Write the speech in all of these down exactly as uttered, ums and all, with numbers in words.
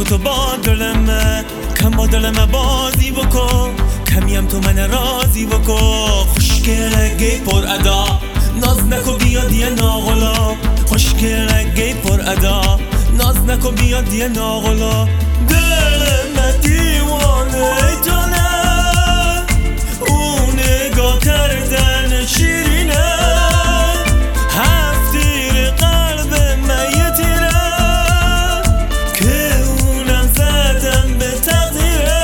تو با دلمه کم با دلمه بازی بکن کمیم تو من راضی بکن خوشگلگی پر ادا ناز نکو بیا دیه ناغلا خوشگلگی پر ادا ناز نکو بیا دیه ناغلا دلمه دیوانه ای تو نه اون نگاه کردن شیرینه هفتیر قلب من تیره که اونم زدم به تقدیره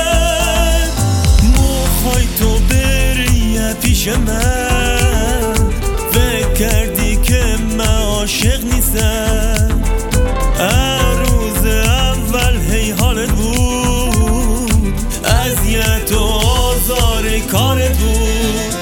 موخوای تو بری پیش من فکر کردی که من عاشق نیستم روز اول هی حالت بود اذیت و آزار کارت بود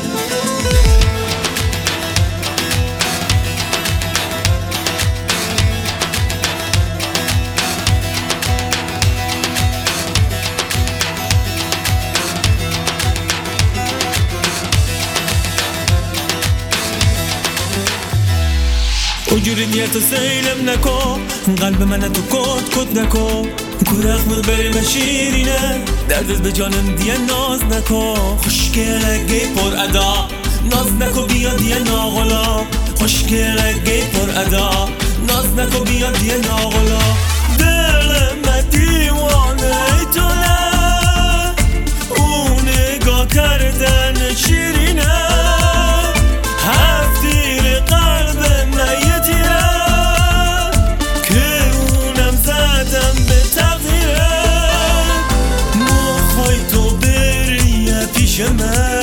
اونجوری نیتو سیلم نکن قلب من تو کت کت نکن کورخمت بریم شیرینه دردت به جانم دیه ناز نکن خوشگلگی پر ادا ناز نکو بیا دیه ناغلا خوشگلگی پر ادا ناز نکو بیا دیه ناغلا دلم دیوانه ای تو نه اون نگاه کردن شیرینه هفتیر قلب من تیره که اونم زدم به تقدیره موخوای تو بری پیش من